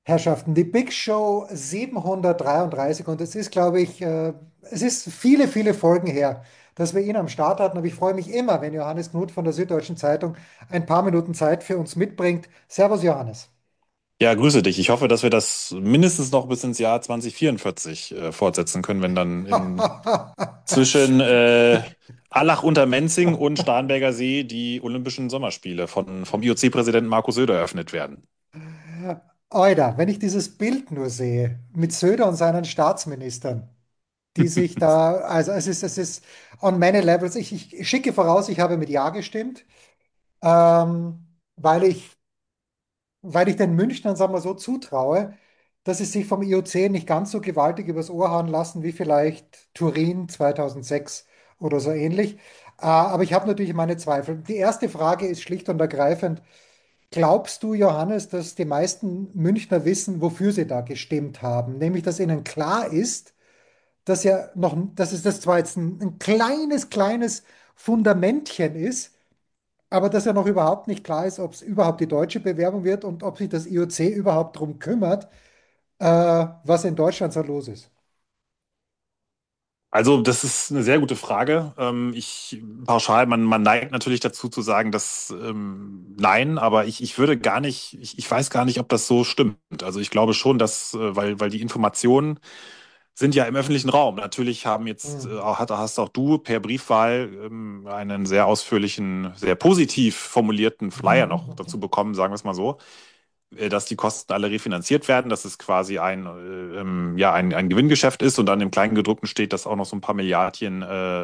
Herrschaften, die Big Show 733 und es ist, glaube ich, es ist viele, viele Folgen her, dass wir ihn am Start hatten, aber ich freue mich immer, wenn Johannes Knuth von der Süddeutschen Zeitung ein paar Minuten Zeit für uns mitbringt. Servus, Johannes. Ja, grüße dich. Ich hoffe, dass wir das mindestens noch bis ins Jahr 2044 fortsetzen können, wenn dann zwischen Allach unter Menzing und Starnberger See die Olympischen Sommerspiele vom IOC-Präsidenten Markus Söder eröffnet werden. Alter, wenn ich dieses Bild nur sehe, mit Söder und seinen Staatsministern, die sich da, also es ist on many levels. Ich schicke voraus, ich habe mit Ja gestimmt, weil ich den Münchnern, sagen wir so, zutraue, dass sie sich vom IOC nicht ganz so gewaltig übers Ohr hauen lassen wie vielleicht Turin 2006 oder so ähnlich. Aber ich habe natürlich meine Zweifel. Die erste Frage ist schlicht und ergreifend, glaubst du, Johannes, dass die meisten Münchner wissen, wofür sie da gestimmt haben? Nämlich, dass ihnen klar ist, dass es das zwar jetzt ein kleines Fundamentchen ist, aber dass ja noch überhaupt nicht klar ist, ob es überhaupt die deutsche Bewerbung wird und ob sich das IOC überhaupt darum kümmert, was in Deutschland so los ist. Also, das ist eine sehr gute Frage. Man neigt natürlich dazu zu sagen, dass nein, aber ich würde gar nicht, ich weiß gar nicht, ob das so stimmt. Also ich glaube schon, weil die Informationen sind ja im öffentlichen Raum. Natürlich Hm. hast auch du per Briefwahl einen sehr ausführlichen, sehr positiv formulierten Flyer noch dazu bekommen, sagen wir es mal so, dass die Kosten alle refinanziert werden, dass es quasi ein Gewinngeschäft ist und dann im Kleingedruckten steht, dass auch noch so ein paar Milliardchen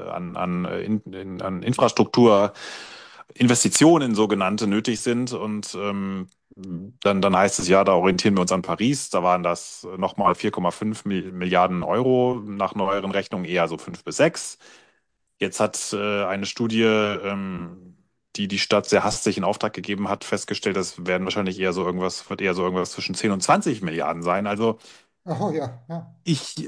an Infrastruktur, Investitionen sogenannte nötig sind und dann heißt es ja, da orientieren wir uns an Paris. Da waren das nochmal 4,5 Milliarden Euro, nach neueren Rechnungen eher so 5 bis 6. Jetzt hat eine Studie, die die Stadt sehr hastig in Auftrag gegeben hat, festgestellt, wird eher so irgendwas zwischen 10 und 20 Milliarden sein. Also Oh ja, ja. ich,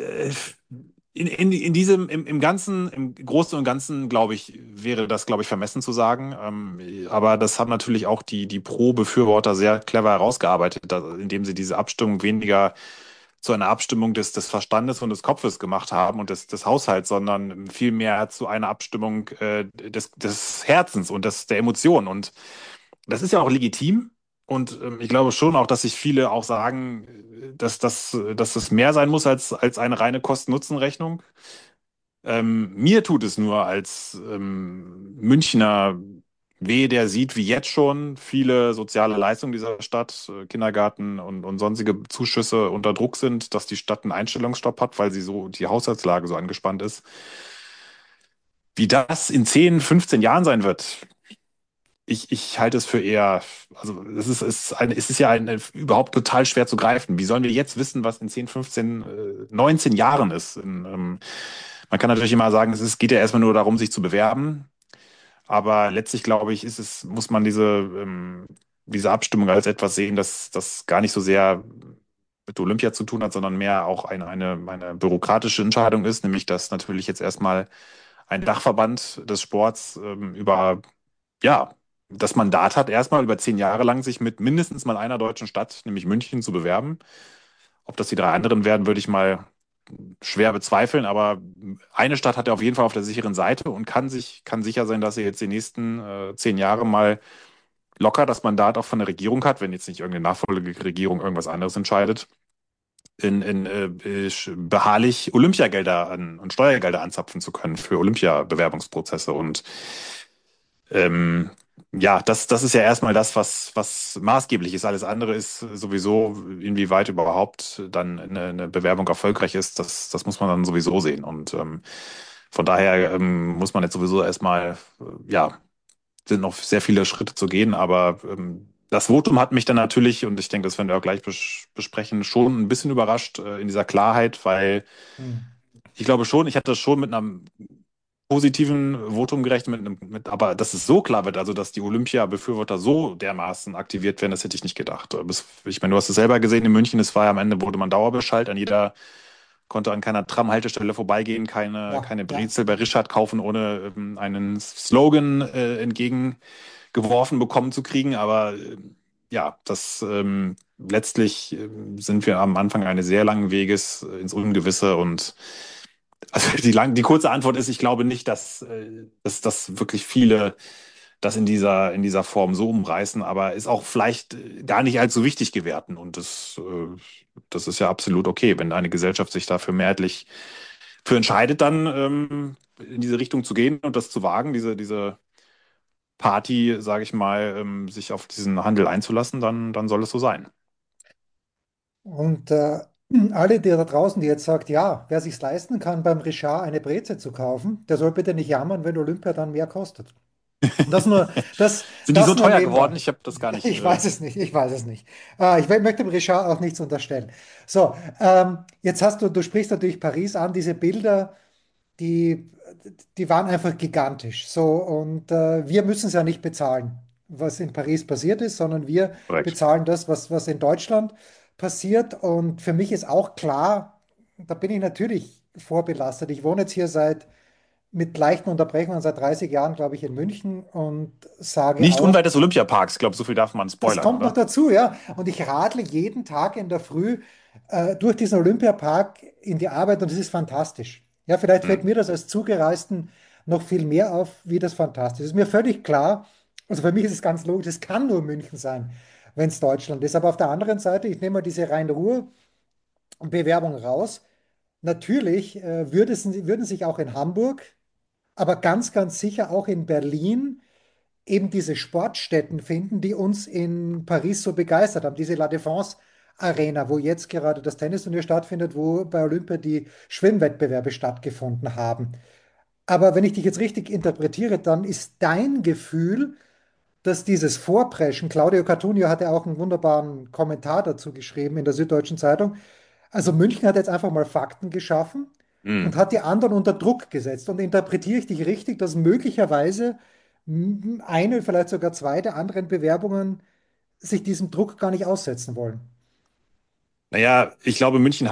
im Großen und Ganzen, glaube ich, wäre das, glaube ich, vermessen zu sagen. Aber das haben natürlich auch die Pro-Befürworter sehr clever herausgearbeitet, indem sie diese Abstimmung weniger zu einer Abstimmung des Verstandes und des Kopfes gemacht haben und des Haushalts, sondern vielmehr zu einer Abstimmung des Herzens und der Emotionen. Und das ist ja auch legitim. Und ich glaube schon auch, dass sich viele auch sagen, dass es mehr sein muss als eine reine Kosten-Nutzen-Rechnung. Mir tut es nur als Münchner weh, der sieht, wie jetzt schon viele soziale Leistungen dieser Stadt, Kindergarten und sonstige Zuschüsse unter Druck sind, dass die Stadt einen Einstellungsstopp hat, weil die Haushaltslage so angespannt ist. Wie das in 10, 15 Jahren sein wird, ich halte es für eher, also es ist ja überhaupt total schwer zu greifen. Wie sollen wir jetzt wissen, was in 10, 15, 19 Jahren ist? Man kann natürlich immer sagen, geht ja erstmal nur darum, sich zu bewerben. Aber letztlich, glaube ich, muss man diese Abstimmung als etwas sehen, das gar nicht so sehr mit Olympia zu tun hat, sondern mehr auch eine bürokratische Entscheidung ist, nämlich dass natürlich jetzt erstmal ein Dachverband des Sports ja, das Mandat hat, erstmal über 10 Jahre lang sich mit mindestens mal einer deutschen Stadt, nämlich München, zu bewerben. Ob das die drei anderen werden, würde ich mal schwer bezweifeln, aber eine Stadt hat er auf jeden Fall auf der sicheren Seite und kann sicher sein, dass er jetzt die nächsten 10 Jahre mal locker das Mandat auch von der Regierung hat, wenn jetzt nicht irgendeine Nachfolgeregierung irgendwas anderes entscheidet, beharrlich Olympiagelder und Steuergelder anzapfen zu können für Olympia-Bewerbungsprozesse. Und ähm, ja, das ist ja erstmal das, was maßgeblich ist. Alles andere ist sowieso, inwieweit überhaupt dann eine Bewerbung erfolgreich ist, das muss man dann sowieso sehen. Und von daher muss man jetzt sowieso erstmal, ja, sind noch sehr viele Schritte zu gehen, aber das Votum hat mich dann natürlich, und ich denke, das werden wir auch gleich besprechen, schon ein bisschen überrascht in dieser Klarheit, weil Hm. ich glaube schon, ich hatte das schon mit einem positiven Votum gerechnet, aber dass es so klar wird, also dass die Olympia-Befürworter so dermaßen aktiviert werden, das hätte ich nicht gedacht. Ich meine, du hast es selber gesehen in München, es war ja am Ende, wurde man dauerbeschallt, konnte an keiner Tram-Haltestelle vorbeigehen, Ja, keine ja. Brezel bei Richard kaufen, ohne einen Slogan entgegengeworfen bekommen zu kriegen. Aber ja, letztlich sind wir am Anfang eines sehr langen Weges ins Ungewisse und also die kurze Antwort ist, ich glaube nicht, dass wirklich viele das in dieser Form so umreißen, aber ist auch vielleicht gar nicht allzu wichtig gewerten. Und das ist ja absolut okay, wenn eine Gesellschaft sich dafür mehrheitlich für entscheidet, dann in diese Richtung zu gehen und das zu wagen, diese Party, sage ich mal, sich auf diesen Handel einzulassen, dann soll es so sein. Und alle, die da draußen, die jetzt sagt, ja, wer sich's leisten kann, beim Richard eine Breze zu kaufen, der soll bitte nicht jammern, wenn Olympia dann mehr kostet. Das nur, das, Sind die so das nur teuer geworden? nebenbei. Ich habe das gar nicht. Ich weiß es nicht, ich weiß es nicht. Möchte dem Richard auch nichts unterstellen. So, jetzt du sprichst natürlich Paris an, diese Bilder, die, die waren einfach gigantisch. So, und wir müssen es ja nicht bezahlen, was in Paris passiert ist, sondern wir Korrekt. bezahlen das, was in Deutschland passiert. Und für mich ist auch klar, da bin ich natürlich vorbelastet. Ich wohne jetzt hier mit leichten Unterbrechungen seit 30 Jahren, glaube ich, in München und sage Nicht auch, unweit des Olympiaparks. Ich glaube, so viel darf man das spoilern, kommt noch oder? dazu, ja. Und ich radle jeden Tag in der Früh durch diesen Olympiapark in die Arbeit und das ist fantastisch. Ja, vielleicht Hm. fällt mir das als Zugereisten noch viel mehr auf, wie das fantastisch ist. Ist mir völlig klar, also für mich ist es ganz logisch, es kann nur München sein, wenn es Deutschland ist. Aber auf der anderen Seite, ich nehme mal diese Rhein-Ruhr-Bewerbung raus. Natürlich würden sich auch in Hamburg, aber ganz sicher auch in Berlin eben diese Sportstätten finden, die uns in Paris so begeistert haben. Diese La Défense Arena, wo jetzt gerade das Tennisturnier stattfindet, wo bei Olympia die Schwimmwettbewerbe stattgefunden haben. Aber wenn ich dich jetzt richtig interpretiere, dann ist dein Gefühl, dass dieses Vorpreschen, Claudio Cartunio hatte auch einen wunderbaren Kommentar dazu geschrieben in der Süddeutschen Zeitung, also München hat jetzt einfach mal Fakten geschaffen und Hm. hat die anderen unter Druck gesetzt. Und interpretiere ich dich richtig, dass möglicherweise eine, vielleicht sogar zwei der anderen Bewerbungen sich diesem Druck gar nicht aussetzen wollen? Naja, ich glaube, München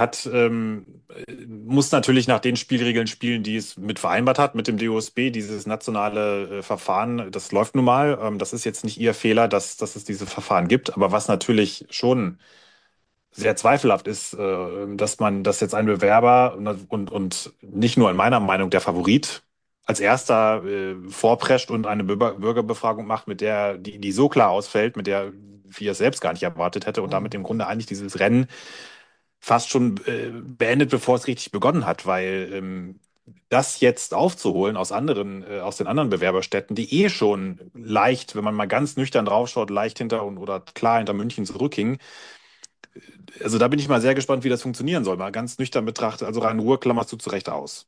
muss natürlich nach den Spielregeln spielen, die es mit vereinbart hat, mit dem DOSB, dieses nationale Verfahren. Das läuft nun mal. Das ist jetzt nicht ihr Fehler, dass es diese Verfahren gibt. Aber was natürlich schon sehr zweifelhaft ist, dass jetzt ein Bewerber und nicht nur in meiner Meinung der Favorit als erster vorprescht und eine Bürgerbefragung macht, die so klar ausfällt, mit der wir es selbst gar nicht erwartet hätte und damit Hm. im Grunde eigentlich dieses Rennen fast schon beendet, bevor es richtig begonnen hat, weil das jetzt aufzuholen aus den anderen Bewerberstädten, die eh schon leicht, wenn man mal ganz nüchtern draufschaut, leicht hinter oder klar hinter München zurückhingen, also da bin ich mal sehr gespannt, wie das funktionieren soll. Mal ganz nüchtern betrachtet, also Rhein-Ruhr klammerst du zu Recht aus.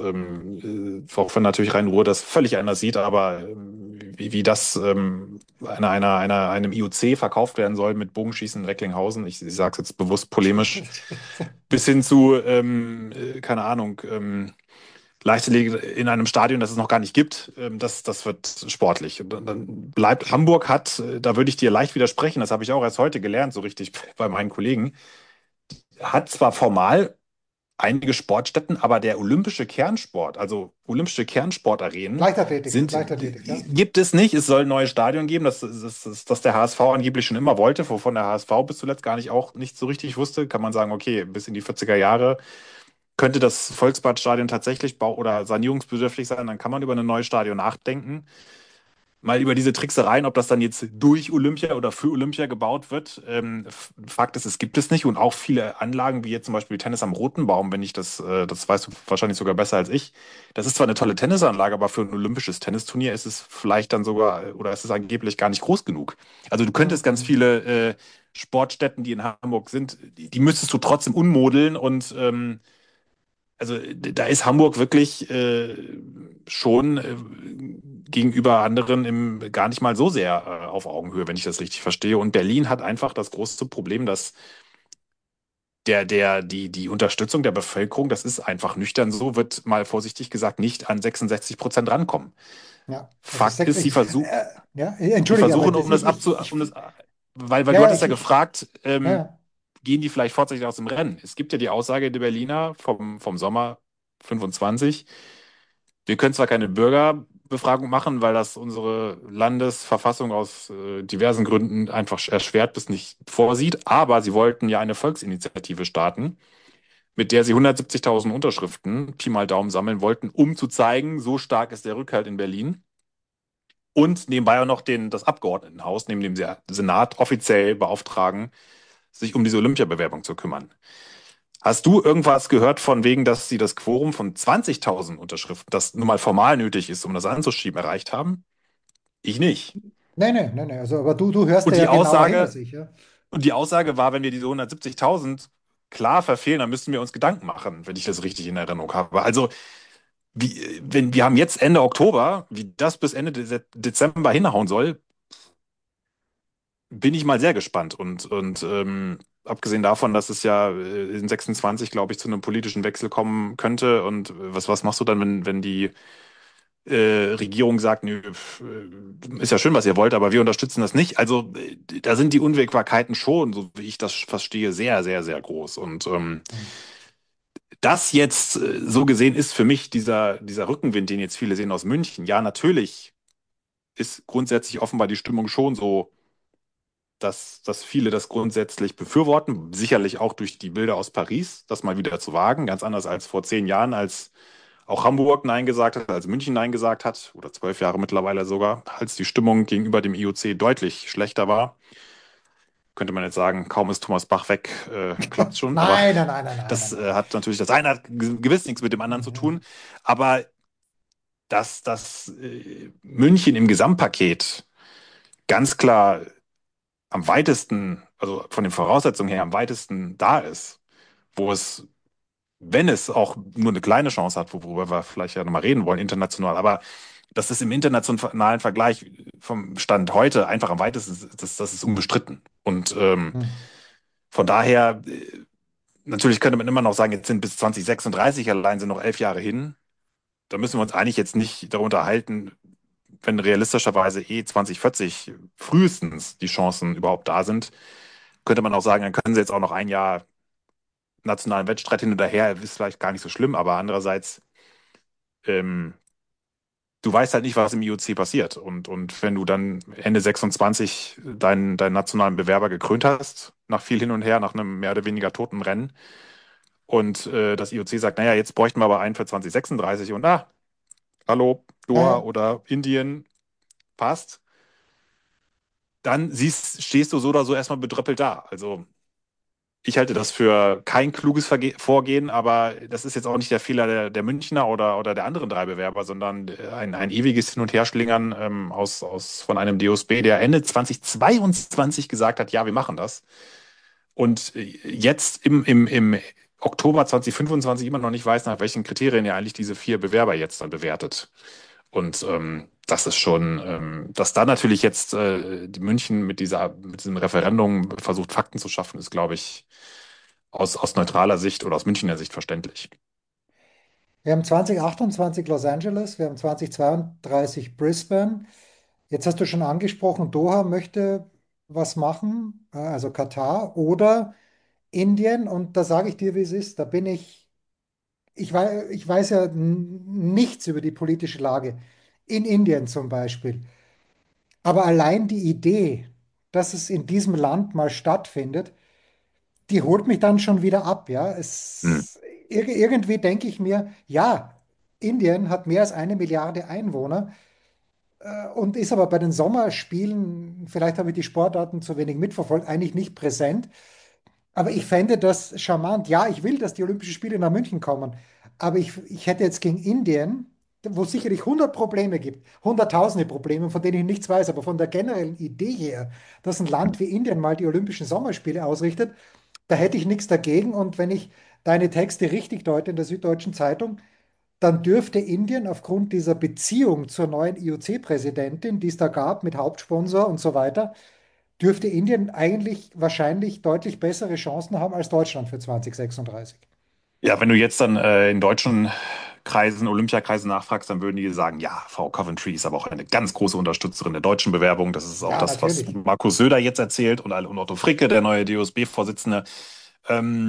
Auch wenn natürlich Rhein-Ruhr das völlig anders sieht, aber wie das einem IOC verkauft werden soll mit Bogenschießen in Recklinghausen, ich sage es jetzt bewusst polemisch, bis hin zu, keine Ahnung, Leichtathletik in einem Stadion, das es noch gar nicht gibt, das wird sportlich. Und dann bleibt da würde ich dir leicht widersprechen, das habe ich auch erst heute gelernt, so richtig bei meinen Kollegen, hat zwar formal einige Sportstätten, aber der olympische Kernsport, also olympische Kernsportarenen, Leichtathletik, ja. gibt es nicht. Es soll ein neues Stadion geben, das der HSV angeblich schon immer wollte, wovon der HSV bis zuletzt gar nicht auch nicht so richtig wusste. Kann man sagen, okay, bis in die 40er Jahre könnte das Volksbadstadion tatsächlich oder sanierungsbedürftig sein, dann kann man über ein neues Stadion nachdenken. Mal über diese Tricksereien, ob das dann jetzt durch Olympia oder für Olympia gebaut wird. Fakt ist, es gibt es nicht und auch viele Anlagen, wie jetzt zum Beispiel Tennis am Roten Baum, wenn ich das weißt du wahrscheinlich sogar besser als ich. Das ist zwar eine tolle Tennisanlage, aber für ein olympisches Tennisturnier ist es vielleicht dann sogar oder ist es angeblich gar nicht groß genug. Also du könntest ganz Mhm. viele Sportstätten, die in Hamburg sind, die müsstest du trotzdem ummodeln und also da ist Hamburg wirklich schon gegenüber anderen gar nicht mal so sehr auf Augenhöhe, wenn ich das richtig verstehe. Und Berlin hat einfach das große Problem, dass die Unterstützung der Bevölkerung, das ist einfach nüchtern so, wird mal vorsichtig gesagt, nicht an 66% rankommen. Ja, also Fakt ist, ja, sie entschuldige, aber versuchen, weil ja, du ja, hattest ja gefragt, ja, ja. gehen die vielleicht vorzeitig aus dem Rennen? Es gibt ja die Aussage der Berliner vom Sommer 25. Wir können zwar keine Befragung machen, weil das unsere Landesverfassung aus diversen Gründen einfach erschwert bis nicht vorsieht. Aber sie wollten ja eine Volksinitiative starten, mit der sie 170.000 Unterschriften, Pi mal Daumen, sammeln wollten, um zu zeigen, so stark ist der Rückhalt in Berlin. Und nebenbei auch noch das Abgeordnetenhaus, neben dem Senat, offiziell beauftragen, sich um diese Olympiabewerbung zu kümmern. Hast du irgendwas gehört von wegen, dass sie das Quorum von 20.000 Unterschriften, das nun mal formal nötig ist, um das anzuschieben, erreicht haben? Ich nicht. Nee, nee, nee, nee. Also, aber du hörst Und da ja die genauer hin als Aussage, ich, ja. und die Aussage war, wenn wir diese 170.000 klar verfehlen, dann müssten wir uns Gedanken machen, wenn ich das richtig in Erinnerung habe. Also, wenn wir haben jetzt Ende Oktober, wie das bis Ende Dezember hinhauen soll, bin ich mal sehr gespannt. Und abgesehen davon, dass es ja in 26, glaube ich, zu einem politischen Wechsel kommen könnte. Und was machst du dann, wenn die Regierung sagt, nö, ist ja schön, was ihr wollt, aber wir unterstützen das nicht. Also da sind die Unwägbarkeiten schon, so wie ich das verstehe, sehr, sehr, sehr groß. Und Hm. das jetzt so gesehen ist für mich dieser Rückenwind, den jetzt viele sehen aus München. Ja, natürlich ist grundsätzlich offenbar die Stimmung schon so, dass viele das grundsätzlich befürworten. Sicherlich auch durch die Bilder aus Paris, das mal wieder zu wagen. Ganz anders als vor 10 Jahren, als auch Hamburg Nein gesagt hat, als München Nein gesagt hat, oder 12 Jahre mittlerweile sogar, als die Stimmung gegenüber dem IOC deutlich schlechter war. Könnte man jetzt sagen, kaum ist Thomas Bach weg, klappt schon. Aber Nein, nein, nein, nein, nein, nein, das nein. hat natürlich, das eine hat gewiss nichts mit dem anderen zu Ja. tun. Aber dass München im Gesamtpaket ganz klar am weitesten, also von den Voraussetzungen her am weitesten da ist, wo es, wenn es auch nur eine kleine Chance hat, worüber wir vielleicht ja nochmal reden wollen, international, aber das ist im internationalen Vergleich vom Stand heute einfach am weitesten, das ist unbestritten. Und Hm. von daher, natürlich könnte man immer noch sagen, jetzt sind bis 2036 allein sind noch 11 Jahre hin. Da müssen wir uns eigentlich jetzt nicht darunter halten, wenn realistischerweise 2040 frühestens die Chancen überhaupt da sind, könnte man auch sagen, dann können sie jetzt auch noch ein Jahr nationalen Wettstreit hin und her, ist vielleicht gar nicht so schlimm, aber andererseits, ähm, du weißt halt nicht, was im IOC passiert. Und wenn du dann Ende 26 deinen nationalen Bewerber gekrönt hast, nach viel hin und her, nach einem mehr oder weniger toten Rennen, und das IOC sagt, naja, jetzt bräuchten wir aber einen für 2036 und hallo, Ja, Doha ja. oder Indien, passt, dann stehst du so oder so erstmal bedröppelt da. Also ich halte das für kein kluges Vorgehen, aber das ist jetzt auch nicht der Fehler der Münchner oder der anderen drei Bewerber, sondern ein ewiges Hin- und Herschlingern von einem DOSB, der Ende 2022 gesagt hat, ja, wir machen das. Und jetzt im Oktober 2025 immer noch nicht weiß, nach welchen Kriterien er eigentlich diese vier Bewerber jetzt dann bewertet. Und das ist schon, dass da natürlich jetzt die München mit diesem Referendum versucht, Fakten zu schaffen, ist, glaube ich, aus neutraler Sicht oder aus Münchner Sicht verständlich. Wir haben 2028 Los Angeles, wir haben 2032 Brisbane. Jetzt hast du schon angesprochen, Doha möchte was machen, also Katar oder Indien. Und da sage ich dir, wie es ist. Ich weiß ja nichts über die politische Lage in Indien zum Beispiel. Aber allein die Idee, dass es in diesem Land mal stattfindet, die holt mich dann schon wieder ab. Ja, Hm. irgendwie denke ich mir, ja, Indien hat mehr als 1 Milliarde Einwohner und ist aber bei den Sommerspielen, vielleicht habe ich die Sportarten zu wenig mitverfolgt, eigentlich nicht präsent. Aber ich fände das charmant. Ja, ich will, dass die Olympischen Spiele nach München kommen. Aber ich hätte jetzt gegen Indien, wo es sicherlich 100 Probleme gibt, hunderttausende Probleme, von denen ich nichts weiß, aber von der generellen Idee her, dass ein Land wie Indien mal die Olympischen Sommerspiele ausrichtet, da hätte ich nichts dagegen. Und wenn ich deine Texte richtig deute in der Süddeutschen Zeitung, dann dürfte Indien aufgrund dieser Beziehung zur neuen IOC-Präsidentin, die es da gab mit Hauptsponsor und so weiter, dürfte Indien eigentlich wahrscheinlich deutlich bessere Chancen haben als Deutschland für 2036. Ja, wenn du jetzt dann in deutschen Kreisen, Olympiakreisen nachfragst, dann würden die sagen, ja, Frau Coventry ist aber auch eine ganz große Unterstützerin der deutschen Bewerbung. Das ist auch Ja, das, was natürlich. Markus Söder jetzt erzählt und Otto Fricke, der neue DOSB-Vorsitzende.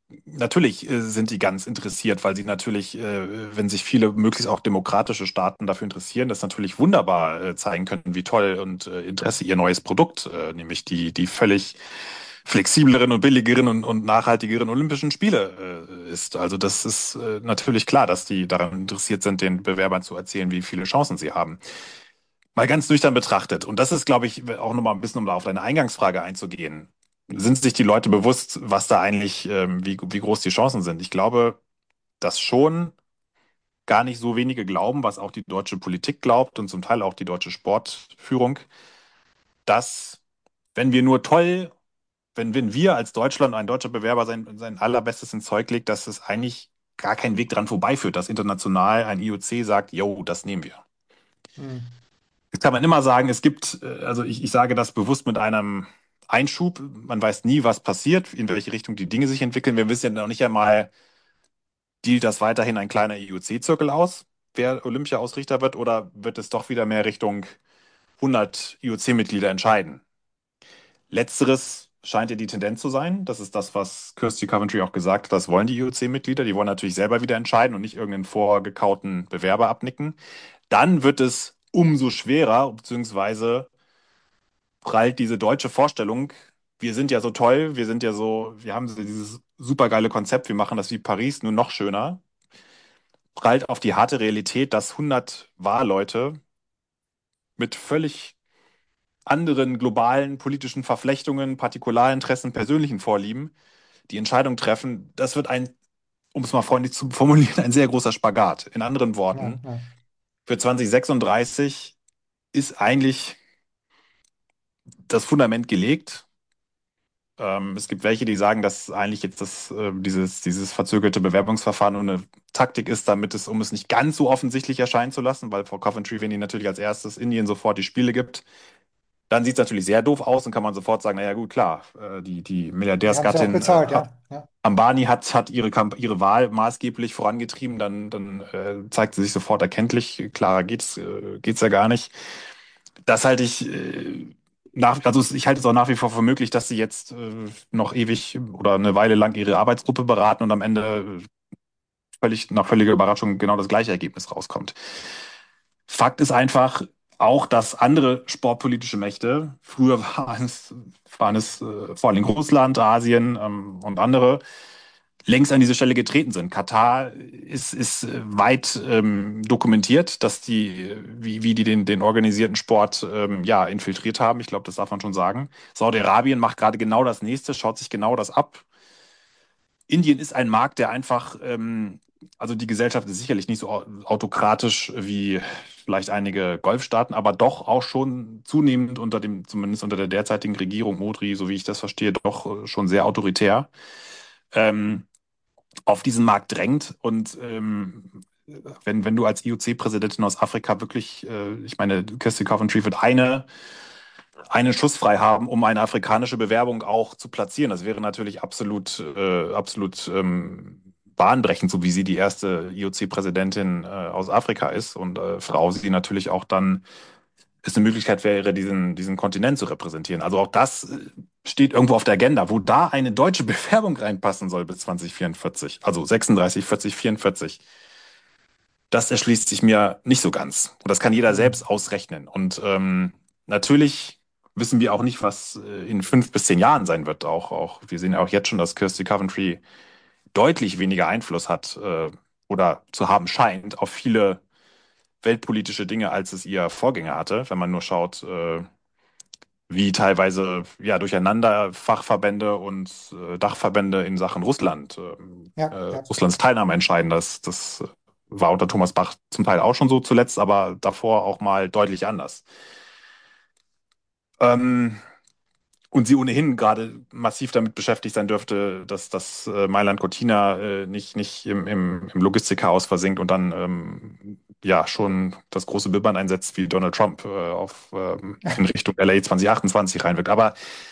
Natürlich sind die ganz interessiert, weil sie natürlich, wenn sich viele, möglichst auch demokratische Staaten dafür interessieren, das natürlich wunderbar zeigen können, wie toll und Interesse ihr neues Produkt, nämlich die völlig flexibleren und billigeren und nachhaltigeren Olympischen Spiele ist. Also das ist natürlich klar, dass die daran interessiert sind, den Bewerbern zu erzählen, wie viele Chancen sie haben. Mal ganz nüchtern betrachtet. Und das ist, glaube ich, auch nochmal ein bisschen, um da auf deine Eingangsfrage einzugehen. Sind sich die Leute bewusst, was da eigentlich, wie groß die Chancen sind? Ich glaube, dass schon gar nicht so wenige glauben, was auch die deutsche Politik glaubt und zum Teil auch die deutsche Sportführung, dass wenn wir nur toll, wenn wir als Deutschland, ein deutscher Bewerber sein allerbestes ins Zeug legt, dass es eigentlich gar keinen Weg dran vorbeiführt, dass international ein IOC sagt, yo, das nehmen wir. Hm. Jetzt kann man immer sagen, es gibt, also ich sage das bewusst mit einem Einschub. Man weiß nie, was passiert, in welche Richtung die Dinge sich entwickeln. Wir wissen ja noch nicht einmal, dient das weiterhin ein kleiner IOC-Zirkel aus, wer Olympia-Ausrichter wird, oder wird es doch wieder mehr Richtung 100 IOC-Mitglieder entscheiden? Letzteres scheint ja die Tendenz zu sein. Das ist das, was Kirsty Coventry auch gesagt hat. Das wollen die IOC-Mitglieder. Die wollen natürlich selber wieder entscheiden und nicht irgendeinen vorgekauten Bewerber abnicken. Dann wird es umso schwerer, beziehungsweise prallt diese deutsche Vorstellung, wir sind ja so toll, wir sind ja so, wir haben so dieses supergeile Konzept, wir machen das wie Paris, nur noch schöner, prallt auf die harte Realität, dass 100 Wahlleute mit völlig anderen globalen politischen Verflechtungen, Partikularinteressen, persönlichen Vorlieben die Entscheidung treffen. Das wird ein, um es mal freundlich zu formulieren, ein sehr großer Spagat. In anderen Ja, Worten, ja. für 2036 ist eigentlich das Fundament gelegt. Es gibt welche, die sagen, dass eigentlich jetzt dieses verzögerte Bewerbungsverfahren nur eine Taktik ist, um es nicht ganz so offensichtlich erscheinen zu lassen, weil Frau Coventry, wenn die natürlich als erstes Indien sofort die Spiele gibt, dann sieht es natürlich sehr doof aus und kann man sofort sagen, naja gut, klar, die Die haben sie auch Milliardärsgattin bezahlt, ja. Ja, Ambani hat ihre Wahl maßgeblich vorangetrieben, dann zeigt sie sich sofort erkenntlich, klarer geht's ja gar nicht. Das halte ich also ich halte es auch nach wie vor für möglich, dass sie jetzt noch ewig oder eine Weile lang ihre Arbeitsgruppe beraten und am Ende nach völliger Überraschung genau das gleiche Ergebnis rauskommt. Fakt ist einfach auch, dass andere sportpolitische Mächte, früher waren es vor allem Russland, Asien und andere, längst an diese Stelle getreten sind. Katar ist weit dokumentiert, dass wie die den organisierten Sport ja, infiltriert haben. Ich glaube, das darf man schon sagen. Saudi-Arabien macht gerade genau das Nächste, schaut sich genau das ab. Indien ist ein Markt, der einfach, also die Gesellschaft ist sicherlich nicht so autokratisch wie vielleicht einige Golfstaaten, aber doch auch schon zunehmend zumindest unter der derzeitigen Regierung Modi, so wie ich das verstehe, doch schon sehr autoritär. Ähm, auf diesen Markt drängt. Und wenn du als IOC-Präsidentin aus Afrika wirklich, ich meine, Kirsty Coventry wird einen Schuss frei haben, um eine afrikanische Bewerbung auch zu platzieren. Das wäre natürlich absolut bahnbrechend, so wie sie die erste IOC-Präsidentin aus Afrika ist und Frau sie natürlich auch dann es eine Möglichkeit wäre, diesen Kontinent zu repräsentieren. Also auch das steht irgendwo auf der Agenda, wo da eine deutsche Bewerbung reinpassen soll bis 2044, also 36, 40, 44. Das erschließt sich mir nicht so ganz. Und das kann jeder hm. selbst ausrechnen. Und natürlich wissen wir auch nicht, was in 5 bis 10 Jahren sein wird. Wir sehen ja auch jetzt schon, dass Kirsty Coventry deutlich weniger Einfluss hat oder zu haben scheint auf viele weltpolitische Dinge, als es ihr Vorgänger hatte. Wenn man nur schaut, wie teilweise ja durcheinander Fachverbände und Dachverbände in Sachen Russland, Ja, ja. Russlands Teilnahme entscheiden. Das war unter Thomas Bach zum Teil auch schon so zuletzt, aber davor auch mal deutlich anders. Ähm, und sie ohnehin gerade massiv damit beschäftigt sein dürfte, dass das Mailand Cortina nicht im Logistikchaos versinkt und dann ja schon das große Bibbern einsetzt, wie Donald Trump in Richtung LA 2028 reinwirkt. Aber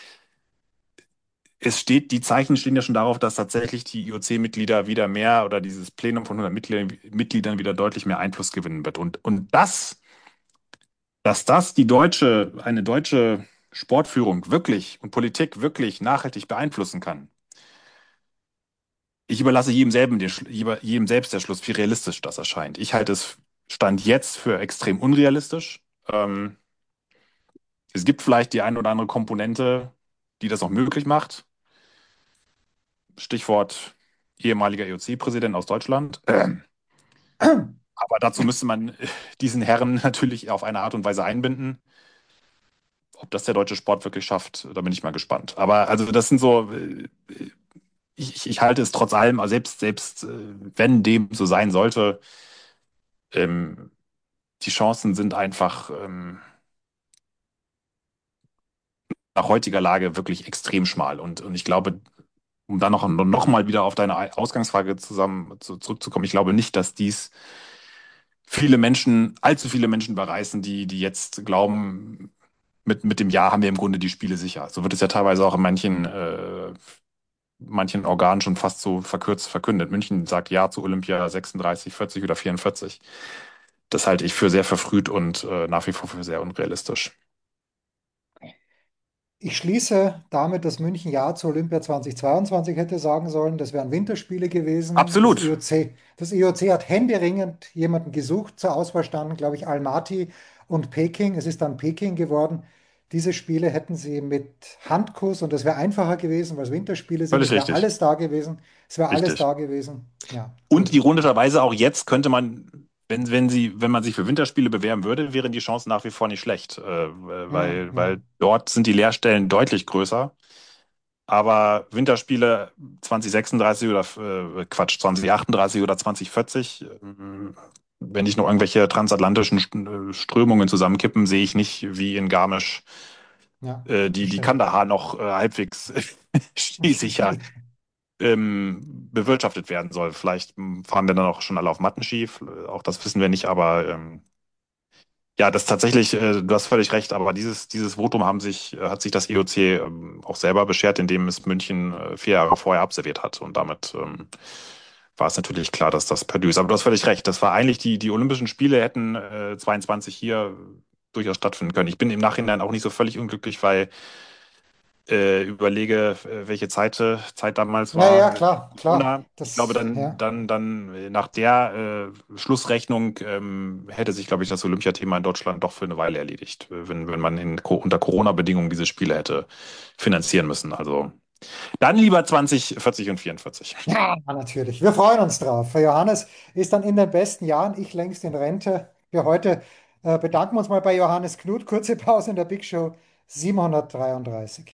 die Zeichen stehen ja schon darauf, dass tatsächlich die IOC-Mitglieder wieder mehr oder dieses Plenum von 100 Mitgliedern wieder deutlich mehr Einfluss gewinnen wird. Und dass das eine deutsche Sportführung wirklich und Politik wirklich nachhaltig beeinflussen kann, ich überlasse jedem selbst der Schluss, wie realistisch das erscheint. Ich halte es Stand jetzt für extrem unrealistisch. Ähm, Es gibt vielleicht die ein oder andere Komponente, die das noch möglich macht. Stichwort ehemaliger EOC-Präsident aus Deutschland. Aber dazu müsste man diesen Herren natürlich auf eine Art und Weise einbinden. Ob das der deutsche Sport wirklich schafft, da bin ich mal gespannt. Aber also das sind so, ich halte es trotz allem, also selbst wenn dem so sein sollte, ähm, die Chancen sind einfach nach heutiger Lage wirklich extrem schmal. Und ich glaube, um dann noch mal wieder auf deine Ausgangsfrage zurückzukommen, ich glaube nicht, dass dies allzu viele Menschen bereißen, die jetzt glauben, mit dem Jahr haben wir im Grunde die Spiele sicher. So wird es ja teilweise auch in manchen Organen schon fast so verkürzt verkündet. München sagt Ja zu Olympia 36, 40 oder 44. Das halte ich für sehr verfrüht und nach wie vor für sehr unrealistisch. Ich schließe damit, dass München Ja zu Olympia 2022 hätte sagen sollen. Das wären Winterspiele gewesen. Absolut, Das IOC hat händeringend jemanden gesucht. Zur Auswahl standen, glaube ich, Almaty und Peking. Es ist dann Peking geworden. Diese Spiele hätten sie mit Handkuss und das wäre einfacher gewesen, weil es Winterspiele sind. völlig Es wäre richtig. alles da gewesen. Es wäre alles Richtig. da gewesen. Ja, Und gut. ironischerweise auch jetzt könnte man, wenn man sich für Winterspiele bewerben würde, wären die Chancen nach wie vor nicht schlecht, Hm, weil hm. dort sind die Leerstellen deutlich größer. Aber Winterspiele 2036 oder Quatsch, 2038 oder 2040, wenn nicht noch irgendwelche transatlantischen Strömungen zusammenkippen, sehe ich nicht, wie in Garmisch Ja, die bestimmt. Kandahar noch halbwegs sicher bewirtschaftet werden soll. Vielleicht fahren wir dann auch schon alle auf Mattenski, auch das wissen wir nicht, aber ja, das tatsächlich, du hast völlig recht, aber dieses Votum hat sich das IOC auch selber beschert, indem es München 4 Jahre vorher absolviert hat. Und damit war es natürlich klar, dass das perdu ist. Aber du hast völlig recht. Das war eigentlich die Olympischen Spiele hätten 22 hier durchaus stattfinden können. Ich bin im Nachhinein auch nicht so völlig unglücklich, weil überlege, welche Zeit damals Ja, war ja, mit klar, klar. Corona. Ich glaube, Ja. nach der Schlussrechnung hätte sich, glaube ich, das Olympiathema in Deutschland doch für eine Weile erledigt, wenn man unter Corona-Bedingungen diese Spiele hätte finanzieren müssen. Also dann lieber 20, 40 und 44. Ja, natürlich. Wir freuen uns drauf. Herr Johannes ist dann in den besten Jahren, ich längst in Rente. Für heute bedanken wir uns mal bei Johannes Knut. Kurze Pause in der Big Show 733.